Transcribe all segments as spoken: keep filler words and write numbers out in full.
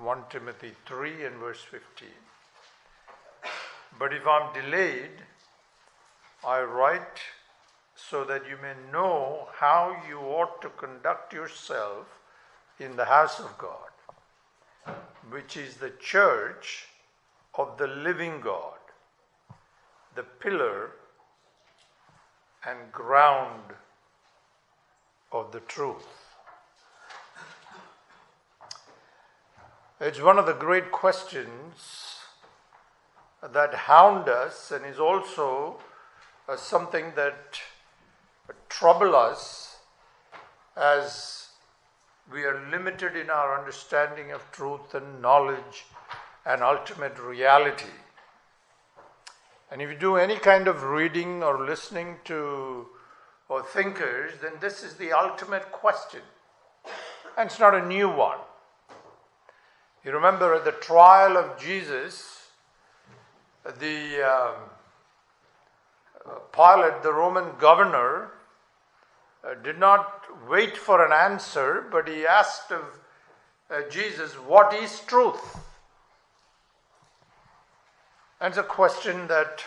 First Timothy three and verse fifteen. But if I'm delayed, I write so that you may know how you ought to conduct yourself in the house of God, which is the church of the living God, the pillar and ground of the truth. It's one of the great questions that hound us and is also uh, something that trouble us as we are limited in our understanding of truth and knowledge and ultimate reality. And if you do any kind of reading or listening to or thinkers, then this is the ultimate question. And it's not a new one. You remember at the trial of Jesus, the um, Pilate, the Roman governor, uh, did not wait for an answer, but he asked of uh, Jesus, what is truth? And it's a question that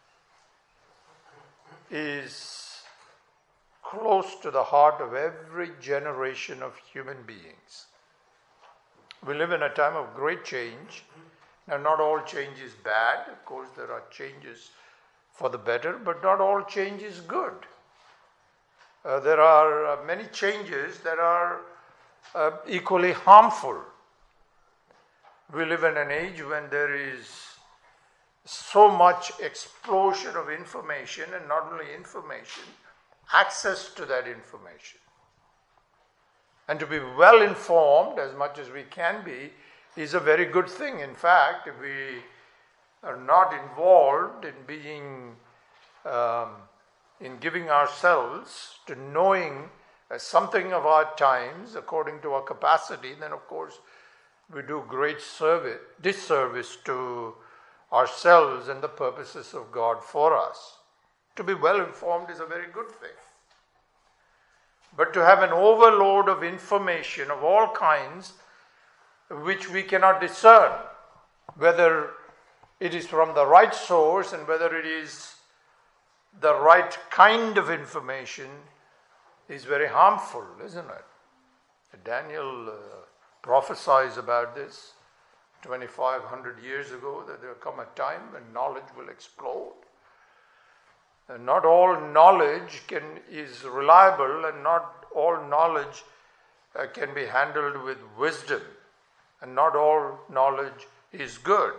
is close to the heart of every generation of human beings. We live in a time of great change. Now, not all change is bad. Of course, there are changes for the better, but not all change is good. Uh, there are uh, many changes that are uh, equally harmful. We live in an age when there is so much explosion of information, and not only information, access to that information. And to be well informed as much as we can be is a very good thing. In fact, if we are not involved in being, um, in giving ourselves to knowing uh, something of our times according to our capacity, then of course we do great service, disservice to ourselves and the purposes of God for us. To be well informed is a very good thing. But to have an overload of information of all kinds which we cannot discern, whether it is from the right source and whether it is the right kind of information, is very harmful, isn't it? Daniel uh, prophesies about this twenty-five hundred years ago, that there will come a time when knowledge will explode. And not all knowledge can is reliable, and not all knowledge uh, can be handled with wisdom, and not all knowledge is good.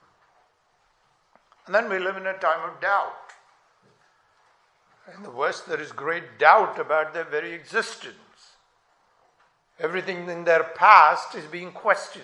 And then we live in a time of doubt. In the West, there is great doubt about their very existence. Everything in their past is being questioned.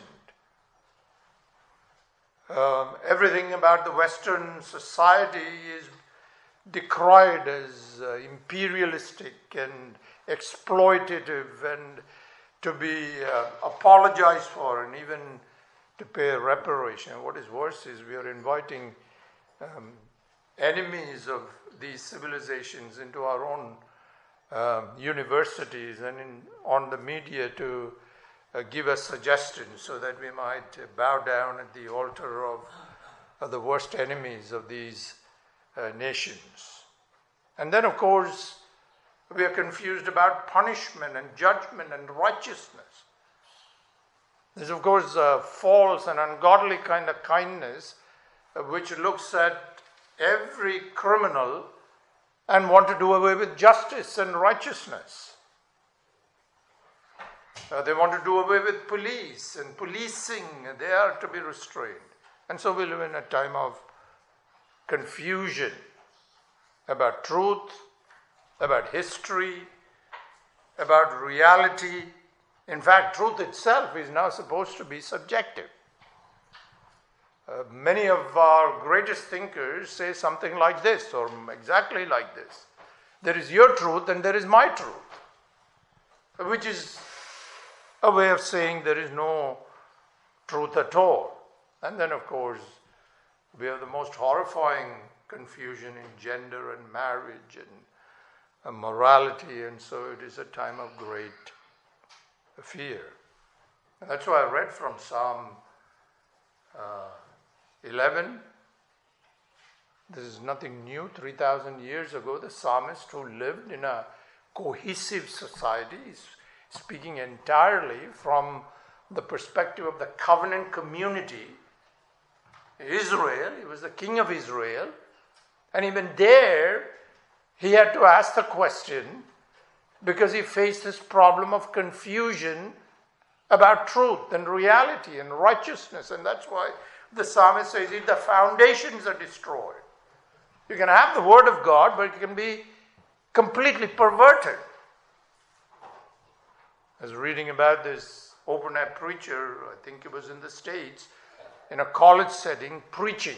Um, everything about the Western society is decried as uh, imperialistic and exploitative, and to be uh, apologized for, and even to pay a reparation. What is worse is we are inviting um, enemies of these civilizations into our own uh, universities and in, on the media to uh, give us suggestions so that we might uh, bow down at the altar of, of the worst enemies of these uh, nations. And then, of course, we are confused about punishment and judgment and righteousness. There's, of course, a false and ungodly kind of kindness uh, which looks at every criminal and want to do away with justice and righteousness. Uh, they want to do away with police and policing. They are to be restrained. And so we live in a time of confusion about truth, about history, about reality. In fact, truth itself is now supposed to be subjective. Uh, many of our greatest thinkers say something like this, or exactly like this. There is your truth and there is my truth, which is a way of saying there is no truth at all. And then, of course, we have the most horrifying confusion in gender and marriage and uh, morality, and so it is a time of great fear. And that's why I read from Psalm uh, eleven. This is nothing new. three thousand years ago, the psalmist who lived in a cohesive society is speaking entirely from the perspective of the covenant community. Israel, he was the king of Israel, and even there, he had to ask the question because he faced this problem of confusion about truth and reality and righteousness, and that's why the psalmist says, if the foundations are destroyed, you can have the word of God, but it can be completely perverted. I was reading about this open-air preacher, I think it was in the States, in a college setting, preaching.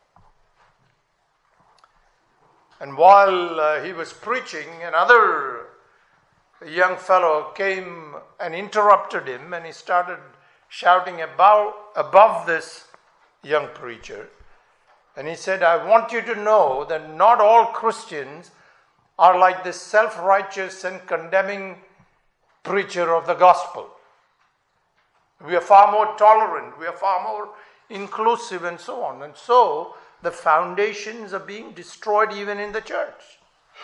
And while uh, he was preaching, another young fellow came and interrupted him, and he started shouting above, above this young preacher. And he said, I want you to know that not all Christians are like this self-righteous and condemning preacher of the gospel. We are far more tolerant, we are far more inclusive, and so on. And so, the foundations are being destroyed even in the church.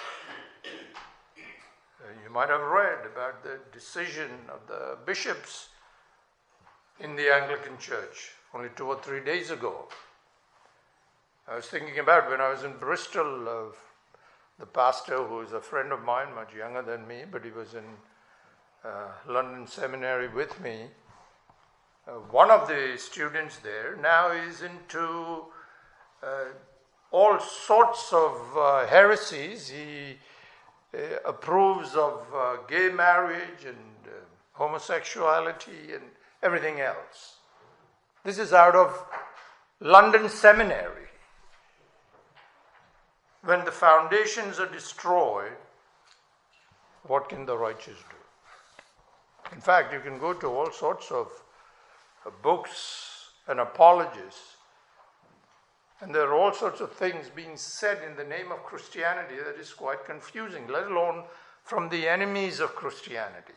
You might have read about the decision of the bishops in the Anglican Church only two or three days ago. I was thinking about when I was in Bristol, of the pastor who is a friend of mine, much younger than me, but he was in uh, London Seminary with me. Uh, one of the students there now is into uh, all sorts of uh, heresies. He uh, approves of uh, gay marriage and uh, homosexuality and everything else. This is out of London Seminary. When the foundations are destroyed, what can the righteous do? In fact, you can go to all sorts of uh, books and apologists, and there are all sorts of things being said in the name of Christianity that is quite confusing, let alone from the enemies of Christianity.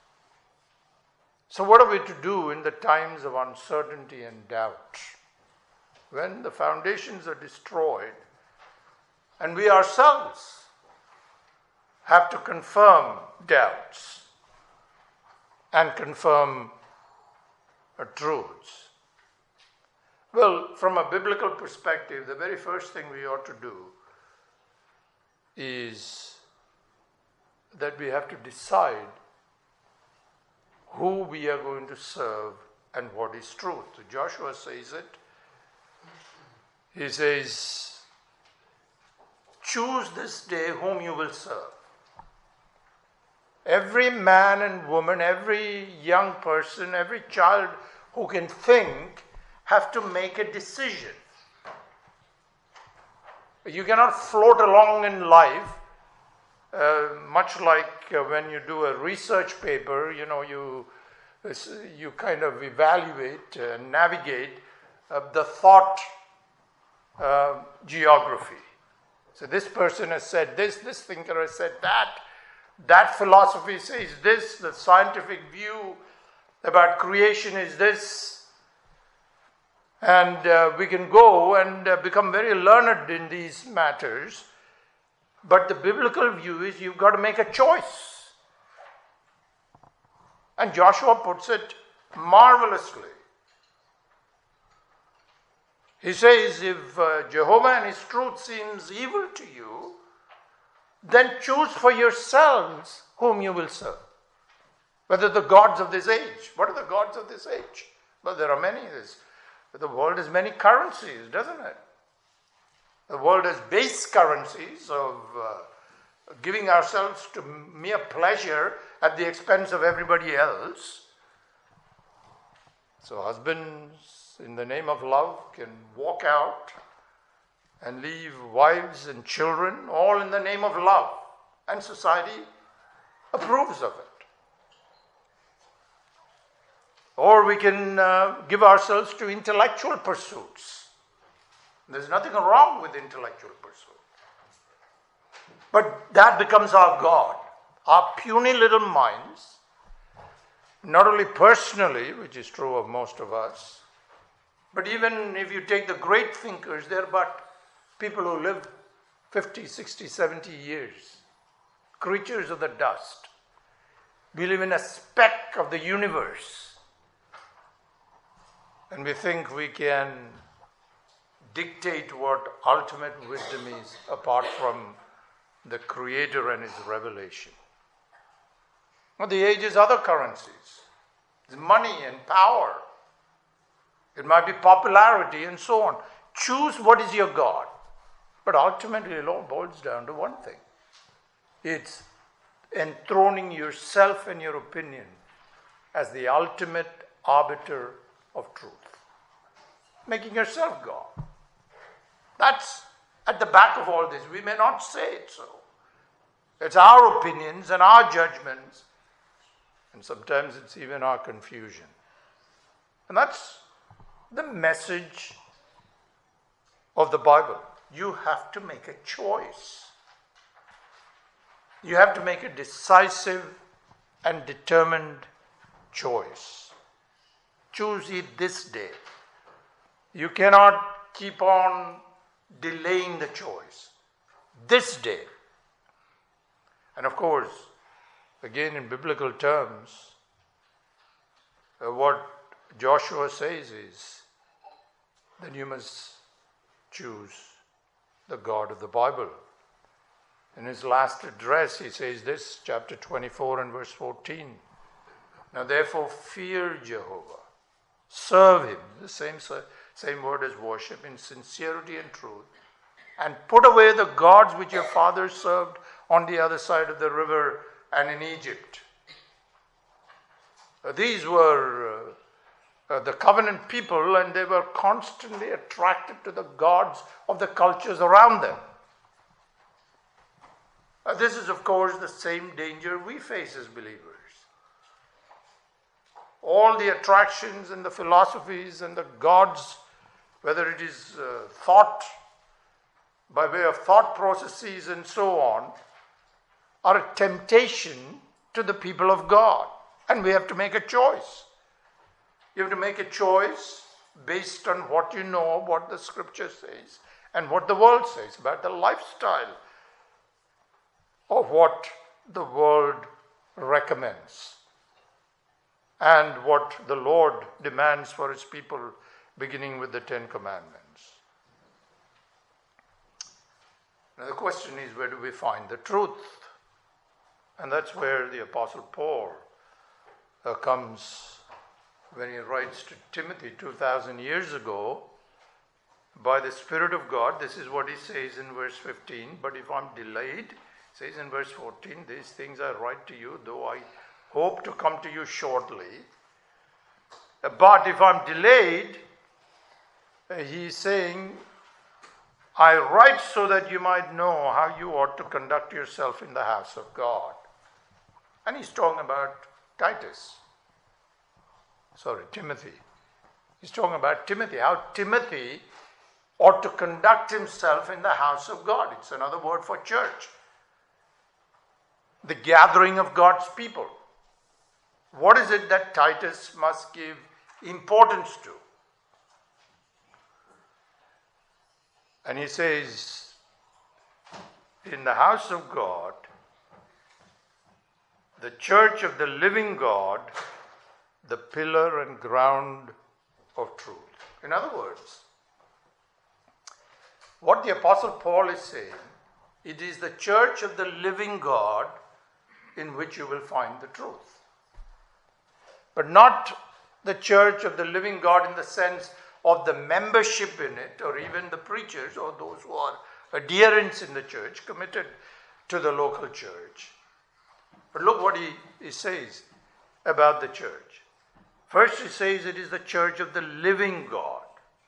So what are we to do in the times of uncertainty and doubt? When the foundations are destroyed, and we ourselves have to confirm doubts and confirm uh, truths. Well, from a biblical perspective, the very first thing we ought to do is that we have to decide who we are going to serve and what is truth. So Joshua says it. He says, choose this day whom you will serve. Every man and woman, every young person, every child who can think have to make a decision. You cannot float along in life, uh, much like uh, when you do a research paper, you know, you, you kind of evaluate and uh, navigate uh, the thought uh, geography. So this person has said this, this thinker has said that, that philosophy says this, the scientific view about creation is this. And uh, we can go and uh, become very learned in these matters. But the biblical view is you've got to make a choice. And Joshua puts it marvelously. He says, if uh, Jehovah and his truth seems evil to you, then choose for yourselves whom you will serve. Whether the gods of this age. What are the gods of this age? Well, there are many. There's, the world has many currencies, doesn't it? The world has base currencies of uh, giving ourselves to mere pleasure at the expense of everybody else. So husbands, in the name of love, can walk out and leave wives and children, all in the name of love. And society approves of it. Or we can uh, give ourselves to intellectual pursuits. There's nothing wrong with intellectual pursuit. But that becomes our God. Our puny little minds not only personally, which is true of most of us, but even if you take the great thinkers, they're but people who lived fifty, sixty, seventy years, creatures of the dust. We live in a speck of the universe, and we think we can dictate what ultimate wisdom is apart from the Creator and His revelation. Well, the age is other currencies. It's money and power. It might be popularity and so on. Choose what is your God. But ultimately it all boils down to one thing. It's enthroning yourself and your opinion as the ultimate arbiter of truth. Making yourself God. That's at the back of all this. We may not say it so. It's our opinions and our judgments, and sometimes it's even our confusion. And that's the message of the Bible. You have to make a choice. You have to make a decisive and determined choice. Choose it this day. You cannot keep on delaying the choice. This day. And of course, again in biblical terms, uh, what Joshua says is, then you must choose the God of the Bible. In his last address, he says this, chapter twenty-four and verse fourteen. Now therefore fear Jehovah. Serve him, the same, same word as worship, in sincerity and truth. And put away the gods which your fathers served on the other side of the river and in Egypt. Uh, these were uh, uh, the covenant people, and they were constantly attracted to the gods of the cultures around them. Uh, this is, of course, the same danger we face as believers. All the attractions and the philosophies and the gods, whether it is uh, thought, by way of thought processes and so on, are a temptation to the people of God. And we have to make a choice. You have to make a choice based on what you know, what the scripture says, and what the world says about the lifestyle of what the world recommends and what the Lord demands for his people, beginning with the Ten Commandments. Now the question is, where do we find the truth? And that's where the Apostle Paul uh, comes when he writes to Timothy two thousand years ago, by the Spirit of God. This is what he says in verse fifteen. But if I'm delayed, says in verse fourteen, these things I write to you, though I hope to come to you shortly. But if I'm delayed, he's saying, I write so that you might know how you ought to conduct yourself in the house of God. And he's talking about Titus. Sorry, Timothy. He's talking about Timothy, how Timothy ought to conduct himself in the house of God. It's another word for church. The gathering of God's people. What is it that Titus must give importance to? And he says, in the house of God, the church of the living God, the pillar and ground of truth. In other words, what the Apostle Paul is saying, it is the church of the living God in which you will find the truth. But not the church of the living God in the sense of the membership in it, or even the preachers, or those who are adherents in the church, committed to the local church. But look what he, he says about the church. First he says it is the church of the living God.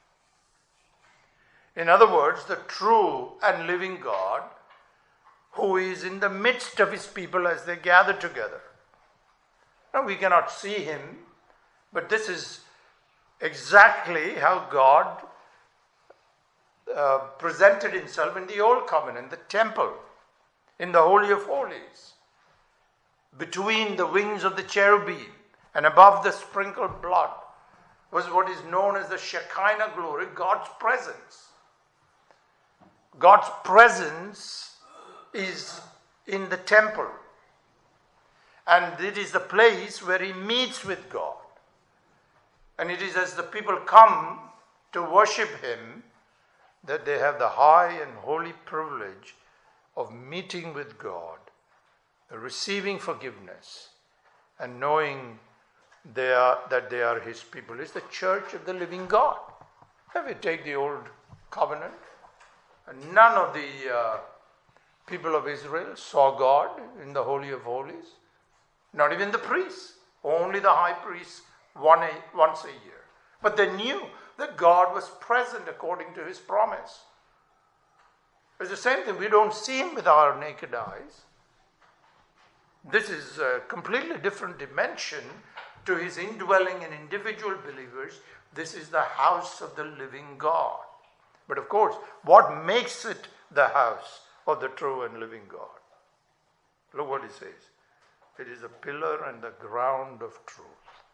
In other words, the true and living God, who is in the midst of his people as they gather together. Now we cannot see him, but this is exactly how God uh, presented himself in the Old Covenant, the temple, in the Holy of Holies, between the wings of the cherubim, And above the sprinkled blood was what is known as the Shekinah glory, God's presence. God's presence is in the temple. And it is the place where he meets with God. And it is as the people come to worship him that they have the high and holy privilege of meeting with God, receiving forgiveness, and knowing they are, that they are his people. It's the church of the living God. If we take the old covenant, none of the uh, people of Israel saw God in the Holy of Holies. Not even the priests. Only the high priest one a, once a year. But they knew that God was present according to his promise. It's the same thing. We don't see him with our naked eyes. This is a completely different dimension to his indwelling in individual believers. This is the house of the living God. But of course, what makes it the house of the true and living God? Look what he says. It is a pillar and the ground of truth.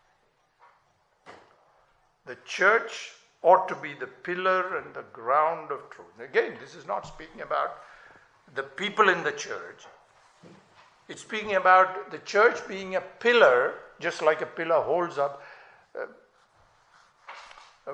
The church ought to be the pillar and the ground of truth. Again, this is not speaking about the people in the church. It's speaking about the church being a pillar, just like a pillar holds up. Uh, uh,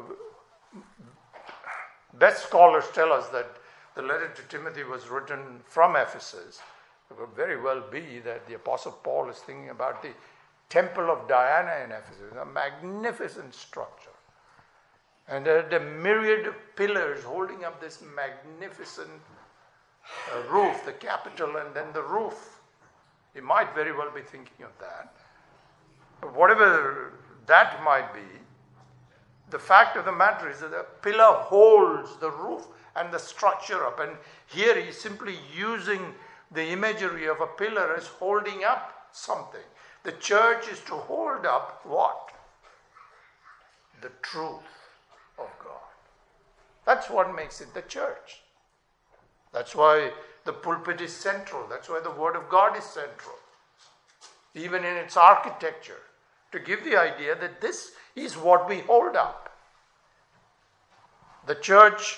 best scholars tell us that the letter to Timothy was written from Ephesus. It could very well be that the Apostle Paul is thinking about the temple of Diana in Ephesus, a magnificent structure. And there are the myriad of pillars holding up this magnificent uh, roof, the capital, and then the roof. He might very well be thinking of that. But whatever that might be, the fact of the matter is that the pillar holds the roof and the structure up. And here he's simply using the imagery of a pillar as holding up something. The church is to hold up what? The truth of God. That's what makes it the church. That's why the pulpit is central. That's why the Word of God is central. Even in its architecture, to give the idea that this is what we hold up. The church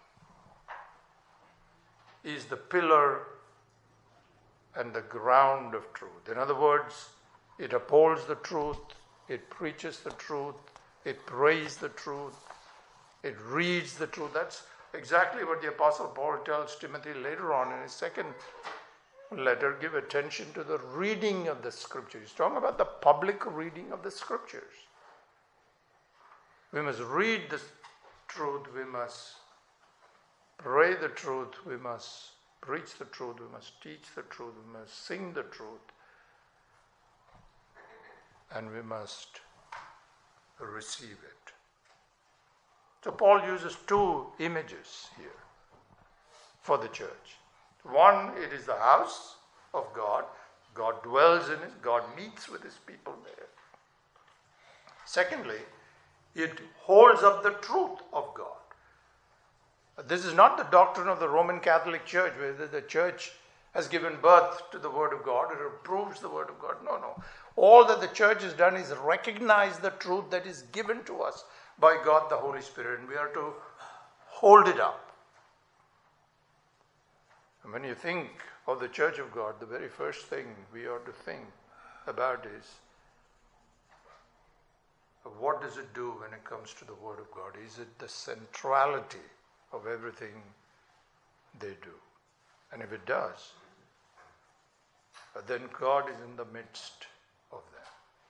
is the pillar and the ground of truth. In other words, it upholds the truth, it preaches the truth, it prays the truth, it reads the truth. That's exactly what the Apostle Paul tells Timothy later on in his second letter. Give attention to the reading of the Scriptures. He's talking about the public reading of the Scriptures. We must read the truth, we must pray the truth, we must preach the truth, we must teach the truth, we must sing the truth, and we must receive it. So Paul uses two images here for the church. One, it is the house of God. God dwells in it. God meets with his people there. Secondly, it holds up the truth of God. This is not the doctrine of the Roman Catholic Church, where the church has given birth to the Word of God, it approves the Word of God. No, no. All that the church has done is recognize the truth that is given to us by God the Holy Spirit, and we are to hold it up. And when you think of the Church of God, the very first thing we ought to think about is, what does it do when it comes to the Word of God? Is it the centrality of everything they do? And if it does, then God is in the midst of them.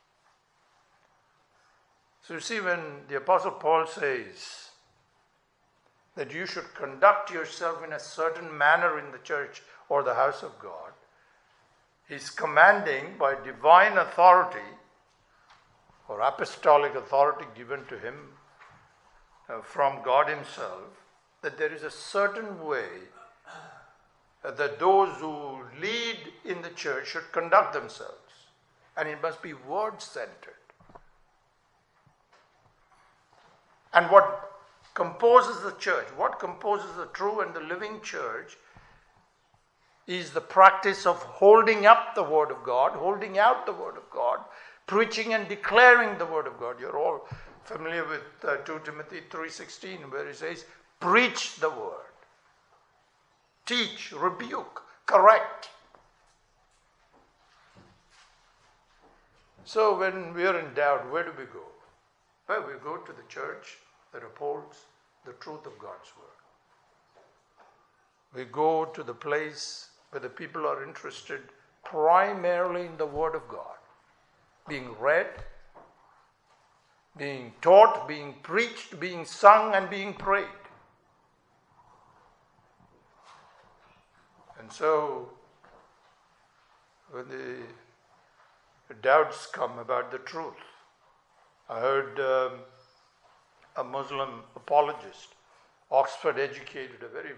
So you see, when the Apostle Paul says that you should conduct yourself in a certain manner in the church or the house of God, he's commanding by divine authority or apostolic authority given to him uh, from God himself, that there is a certain way uh, that those who lead in the church should conduct themselves. And it must be word-centered. And what composes the church, what composes the true and the living church, is the practice of holding up the Word of God, holding out the Word of God, preaching and declaring the word of God. You're all familiar with uh, two Timothy three sixteen, where it says, preach the word. Teach, rebuke, correct. So when we are in doubt, where do we go? Well, we go to the church that upholds the truth of God's word. We go to the place where the people are interested primarily in the word of God, being read, being taught, being preached, being sung, and being prayed. And so, when the doubts come about the truth, I heard um, a Muslim apologist, Oxford educated, a very,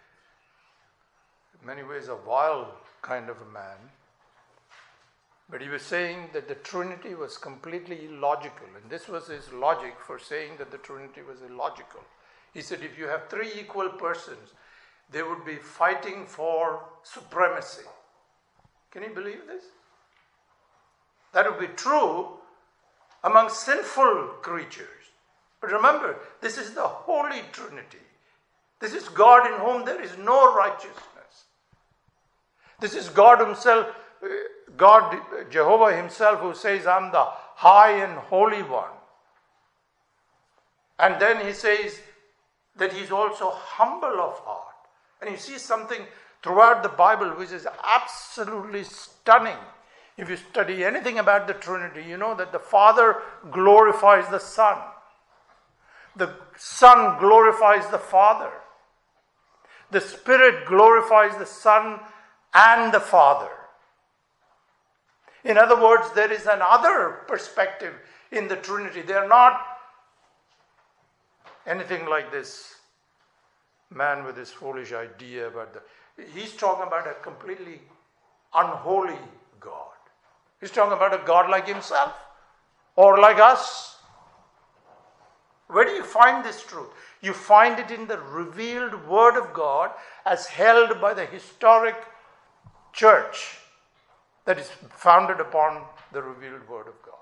in many ways, a vile kind of a man. But he was saying that the Trinity was completely illogical. And this was his logic for saying that the Trinity was illogical. He said, if you have three equal persons, they would be fighting for supremacy. Can you believe this? That would be true among sinful creatures. But remember, this is the Holy Trinity. This is God in whom there is no righteousness. This is God himself, God, Jehovah himself, who says, I'm the high and holy one. And then he says that he's also humble of heart. And you see something throughout the Bible which is absolutely stunning. If you study anything about the Trinity, you know that the Father glorifies the Son. The Son glorifies the Father. The Spirit glorifies the Son and the Father. In other words, there is another perspective in the Trinity. They are not anything like this man with his foolish idea about the... He's talking about a completely unholy God. He's talking about a God like himself or like us. Where do you find this truth? You find it in the revealed Word of God as held by the historic church that is founded upon the revealed Word of God.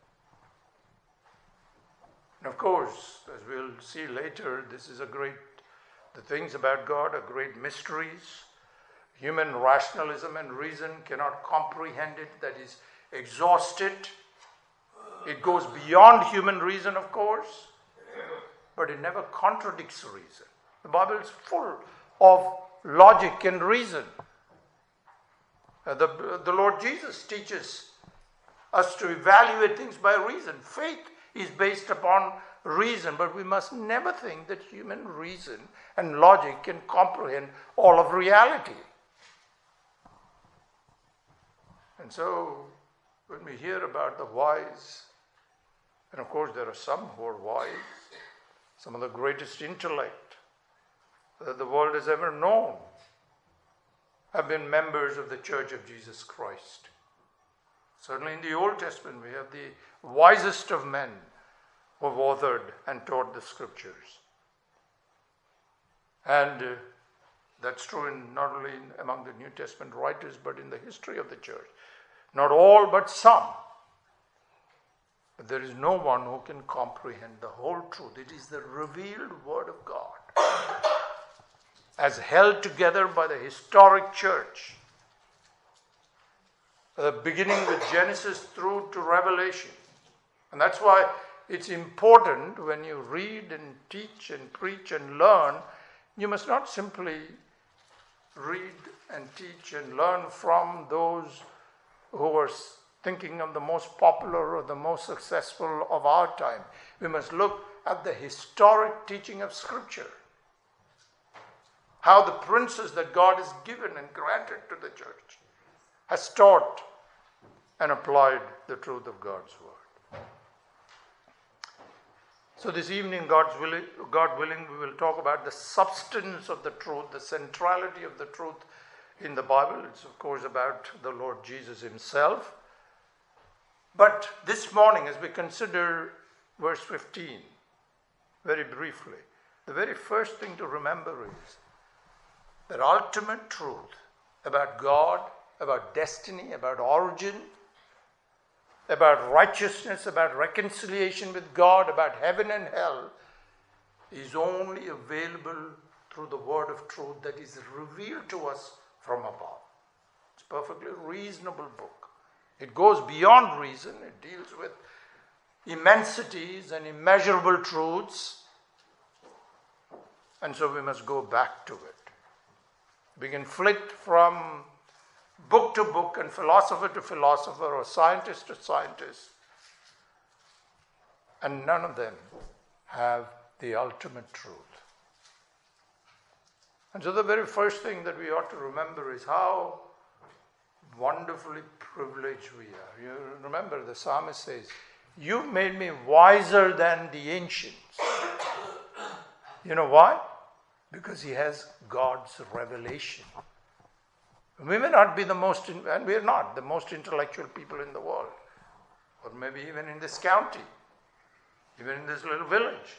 And of course, as we'll see later, this is a great, the things about God are great mysteries. Human rationalism and reason cannot comprehend it, that is, exhaust it. It goes beyond human reason, of course, but it never contradicts reason. The Bible is full of logic and reason. Uh, the, the Lord Jesus teaches us to evaluate things by reason. Faith is based upon reason, but we must never think that human reason and logic can comprehend all of reality. And so, when we hear about the wise, and of course there are some who are wise, some of the greatest intellect that the world has ever known, have been members of the Church of Jesus Christ. Certainly in the Old Testament, we have the wisest of men who have authored and taught the Scriptures. And uh, that's true in not only in, among the New Testament writers, but in the history of the church. Not all, but some. But there is no one who can comprehend the whole truth. It is the revealed Word of God, as held together by the historic church, uh, beginning with Genesis through to Revelation. And that's why it's important when you read and teach and preach and learn, you must not simply read and teach and learn from those who are thinking of the most popular or the most successful of our time. We must look at the historic teaching of Scripture. How the princes that God has given and granted to the church has taught and applied the truth of God's word. So this evening, God's willing, God willing, we will talk about the substance of the truth, the centrality of the truth in the Bible. It's of course about the Lord Jesus himself. But this morning, as we consider verse fifteen, very briefly, the very first thing to remember is that ultimate truth about God, about destiny, about origin, about righteousness, about reconciliation with God, about heaven and hell, is only available through the word of truth that is revealed to us from above. It's a perfectly reasonable book. It goes beyond reason. It deals with immensities and immeasurable truths. And so we must go back to it. We can flit from book to book and philosopher to philosopher or scientist to scientist, and none of them have the ultimate truth. And so the very first thing that we ought to remember is how wonderfully privileged we are. You remember the psalmist says, "You made me wiser than the ancients." You know why? Because he has God's revelation. We may not be the most, and we are not the most intellectual people in the world, or maybe even in this county, even in this little village.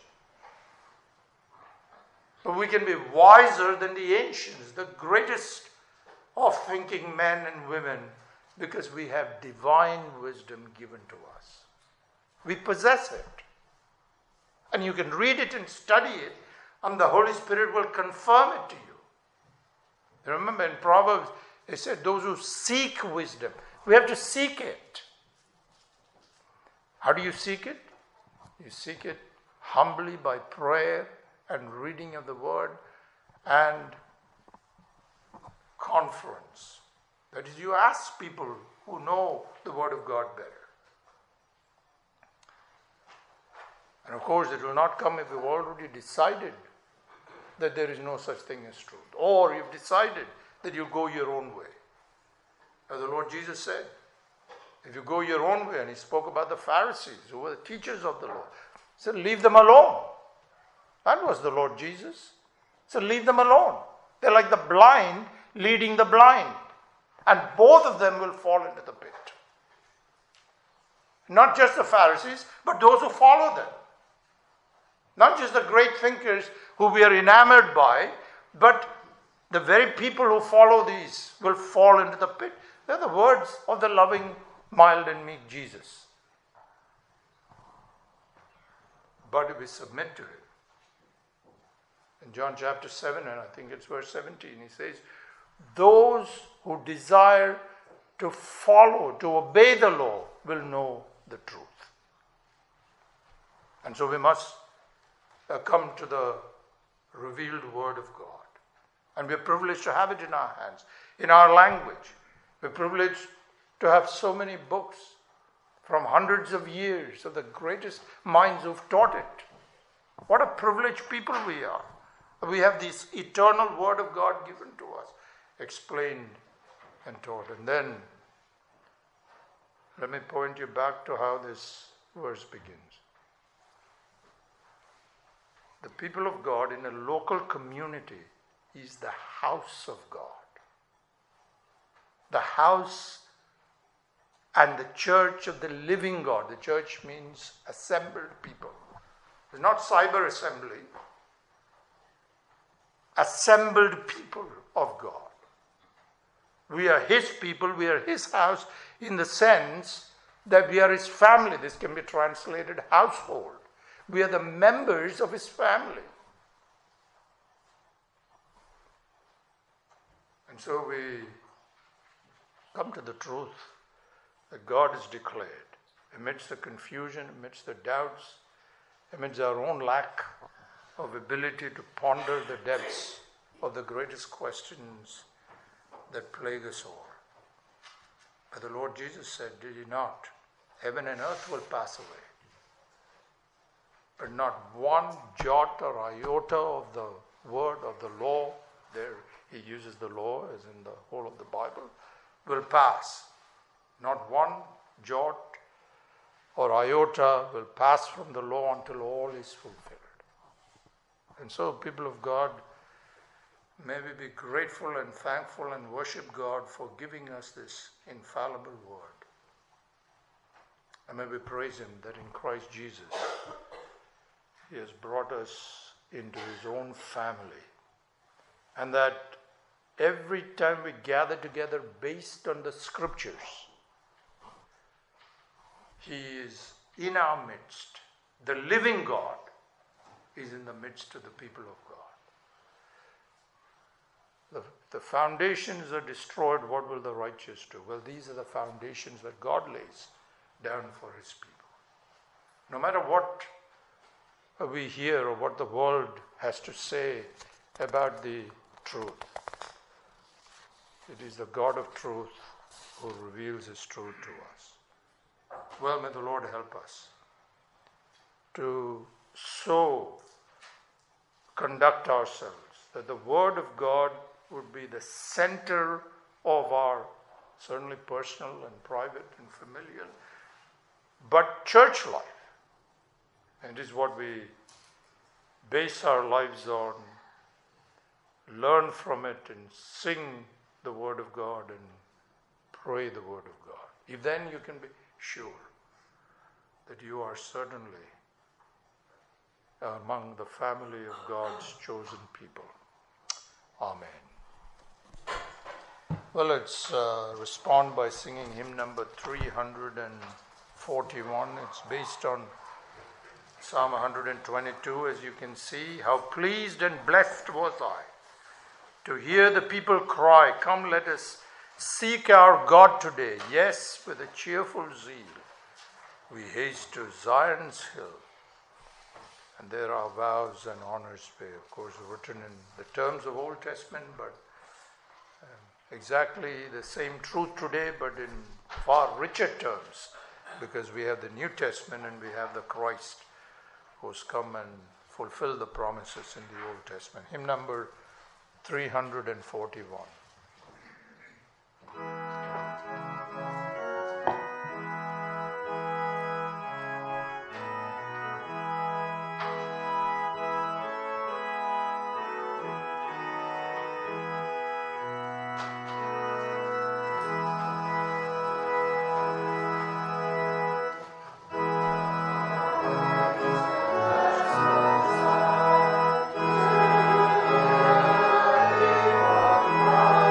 But we can be wiser than the ancients, the greatest of thinking men and women, because we have divine wisdom given to us. We possess it. And you can read it and study it, and the Holy Spirit will confirm it to you. Remember in Proverbs, it said, those who seek wisdom. We have to seek it. How do you seek it? You seek it humbly by prayer and reading of the word and conference. That is, you ask people who know the word of God better. And of course, it will not come if you've already decided that there is no such thing as truth. Or you've decided that you go your own way. As the Lord Jesus said, if you go your own way, and he spoke about the Pharisees, who were the teachers of the law, he said, leave them alone. That was the Lord Jesus. He said, leave them alone. They're like the blind leading the blind. And both of them will fall into the pit. Not just the Pharisees, but those who follow them. Not just the great thinkers who we are enamored by, but the very people who follow these will fall into the pit. They're the words of the loving, mild and meek Jesus. But if we submit to it, in John chapter seven, and I think it's verse seventeen, he says, those who desire to follow, to obey the law, will know the truth. And so we must uh, come to the revealed word of God. And we're privileged to have it in our hands, in our language. We're privileged to have so many books from hundreds of years of the greatest minds who've taught it. What a privileged people we are. We have this eternal word of God given to us, explained and taught. And then, let me point you back to how this verse begins. The people of God in a local community is the house of God. The house and the church of the living God. The church means assembled people. It's not cyber assembly. Assembled people of God. We are His people, we are His house in the sense that we are His family. This can be translated household. We are the members of His family. And so we come to the truth that God has declared amidst the confusion, amidst the doubts, amidst our own lack of ability to ponder the depths of the greatest questions that plague us all. But the Lord Jesus said, did He not? Heaven and earth will pass away, but not one jot or iota of the word of the law, there He uses the law as in the whole of the Bible, will pass. Not one jot or iota will pass from the law until all is fulfilled. And so, people of God, may we be grateful and thankful and worship God for giving us this infallible word. And may we praise Him that in Christ Jesus, He has brought us into His own family. And that every time we gather together based on the Scriptures, He is in our midst. The living God is in the midst of the people of God. The, the foundations are destroyed, what will the righteous do? Well, these are the foundations that God lays down for His people. No matter what we hear or what the world has to say about the truth, it is the God of truth who reveals His truth to us. Well, may the Lord help us to so conduct ourselves that the Word of God would be the center of our certainly personal and private and familial, but church life. And it is what we base our lives on, learn from it and sing the Word of God and pray the Word of God. If then you can be sure that you are certainly among the family of God's chosen people. Amen. Well, let's uh, respond by singing hymn number three hundred forty-one. It's based on Psalm one hundred twenty-two, as you can see. How pleased and blessed was I to hear the people cry, "Come, let us seek our God today." Yes, with a cheerful zeal, we haste to Zion's hill, and there our vows and honors pay. Of course, written in the terms of Old Testament, but um, exactly the same truth today, but in far richer terms, because we have the New Testament and we have the Christ who's come and fulfilled the promises in the Old Testament. Hymn number three hundred forty-one. Thank you.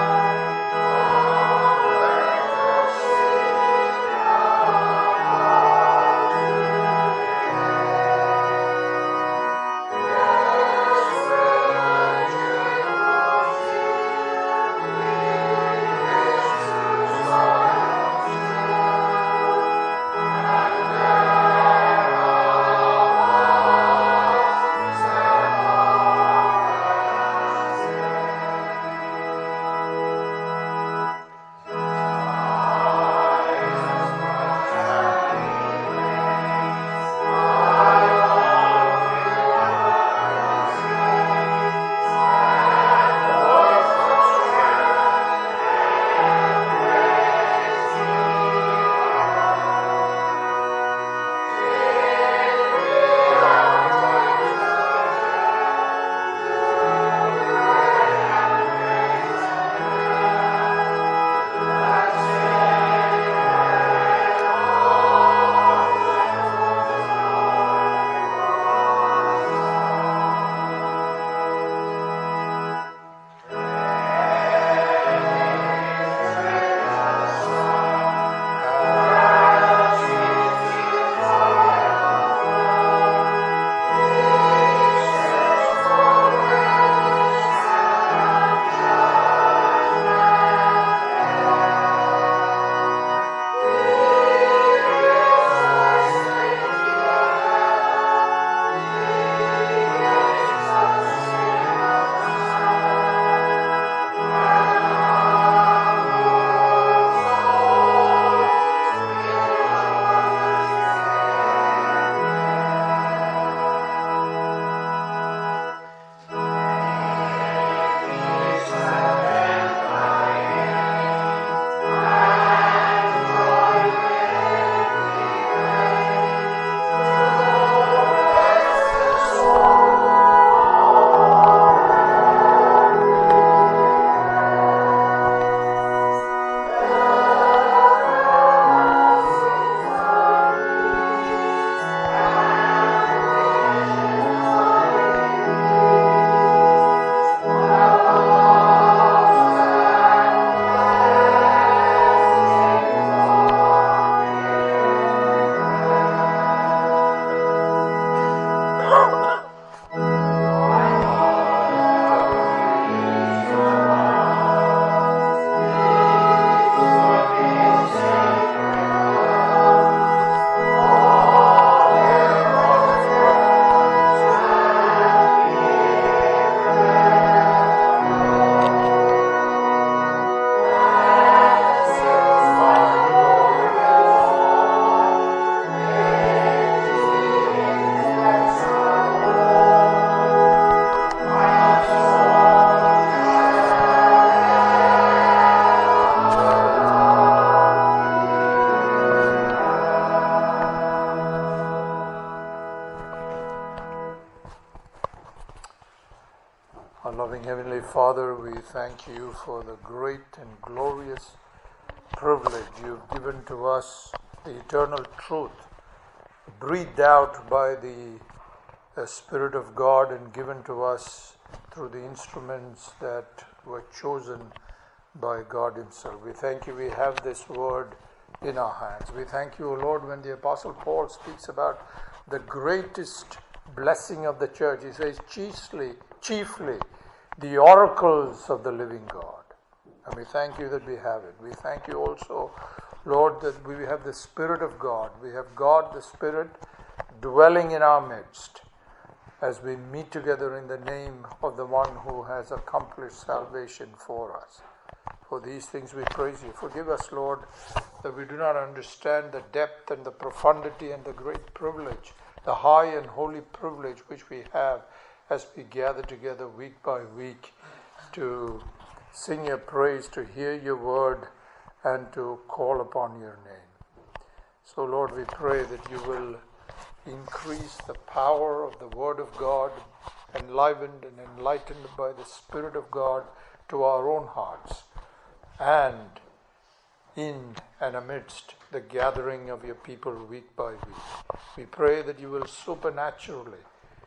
Our loving Heavenly Father, we thank you for the great and glorious privilege you've given to us, the eternal truth, breathed out by the, the Spirit of God and given to us through the instruments that were chosen by God Himself. We thank you we have this word in our hands. We thank you, O Lord, when the Apostle Paul speaks about the greatest blessing of the church. He says, chiefly, chiefly, the oracles of the living God. And we thank you that we have it. We thank you also, Lord, that we have the Spirit of God. We have God, the Spirit, dwelling in our midst as we meet together in the name of the one who has accomplished salvation for us. For these things we praise you. Forgive us, Lord, that we do not understand the depth and the profundity and the great privilege, the high and holy privilege which we have as we gather together week by week to sing your praise, to hear your word, and to call upon your name. So, Lord, we pray that you will increase the power of the word of God, enlivened and enlightened by the Spirit of God to our own hearts, and in and amidst the gathering of your people week by week. We pray that you will supernaturally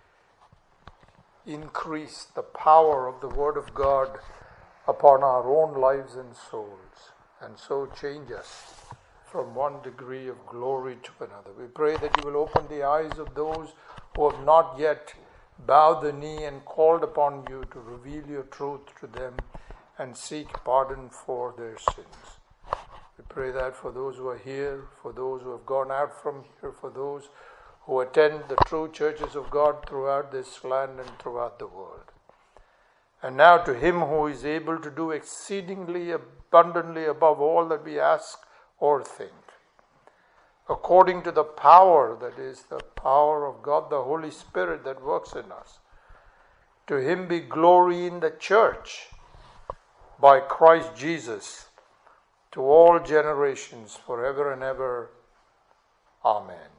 increase the power of the Word of God upon our own lives and souls, and so change us from one degree of glory to another. We pray that you will open the eyes of those who have not yet bowed the knee and called upon you to reveal your truth to them and seek pardon for their sins. We pray that for those who are here, for those who have gone out from here, for those who attend the true churches of God throughout this land and throughout the world. And now to Him who is able to do exceedingly abundantly above all that we ask or think, according to the power that is the power of God, the Holy Spirit that works in us. To Him be glory in the church by Christ Jesus to all generations forever and ever. Amen.